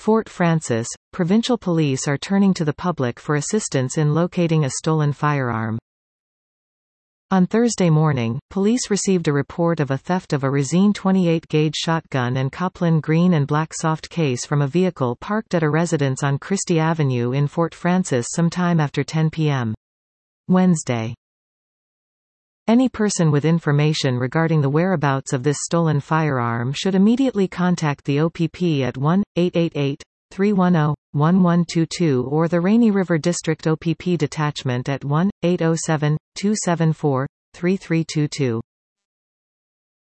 Fort Frances, provincial police are turning to the public for assistance in locating a stolen firearm. On Thursday morning, police received a report of a theft of a Razine 28-gauge shotgun and Copland green and black soft case from a vehicle parked at a residence on Christie Avenue in Fort Frances sometime after 10 p.m. Wednesday. Any person with information regarding the whereabouts of this stolen firearm should immediately contact the OPP at 1-888-310-1122 or the Rainy River District OPP Detachment at 1-807-274-3322.